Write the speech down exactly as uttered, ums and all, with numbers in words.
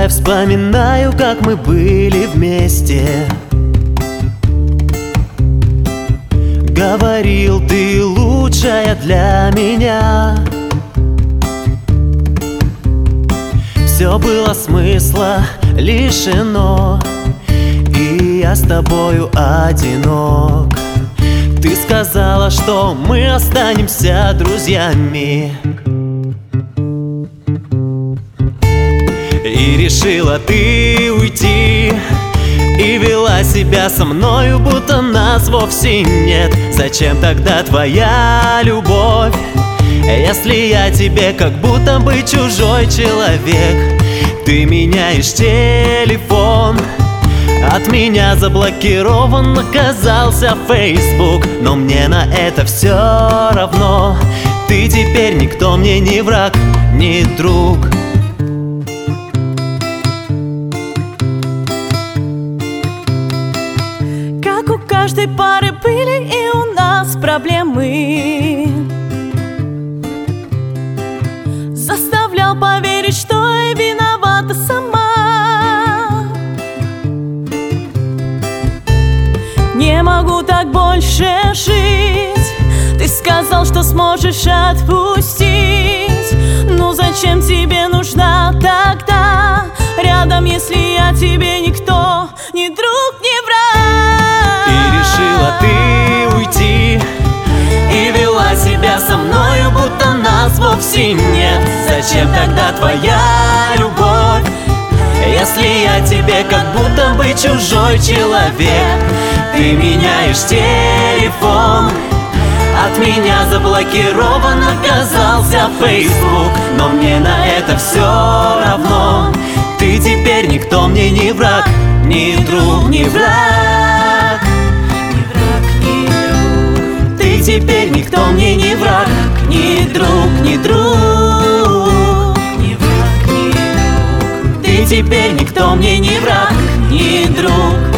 я вспоминаю, как мы были вместе. Говорил, ты лучшая для меня. Все было смысла лишено, и я с тобою одинок. Ты сказала, что мы останемся друзьями, и решила ты уйти, и вела себя со мною, будто нас вовсе нет. Зачем тогда твоя любовь, если я тебе как будто бы чужой человек? Ты меняешь телефон, от меня заблокирован оказался Facebook, но мне на это все равно. Ты теперь никто мне, ни враг, ни друг. Как у каждой пары были и у нас проблемы, заставлял поверить, что я виновата сама. Не могу так больше жить. Ты сказал, что сможешь отпустить. Ну зачем тебе нужна тогда рядом, если я тебе никто, ни друг, ни враг? И решила ты уйти, и вела себя со мною, будто нас вовсе нет. Зачем тогда твоя любовь, если я тебе как будто бы чужой человек? Ты меняешь телефон, от меня заблокирован оказался Facebook, но мне на это все равно. Ты теперь никто мне, ни враг, ни друг, ни враг. Ты теперь никто мне, ни враг, ни друг, ни друг. Ты теперь никто мне, ни враг, ни друг.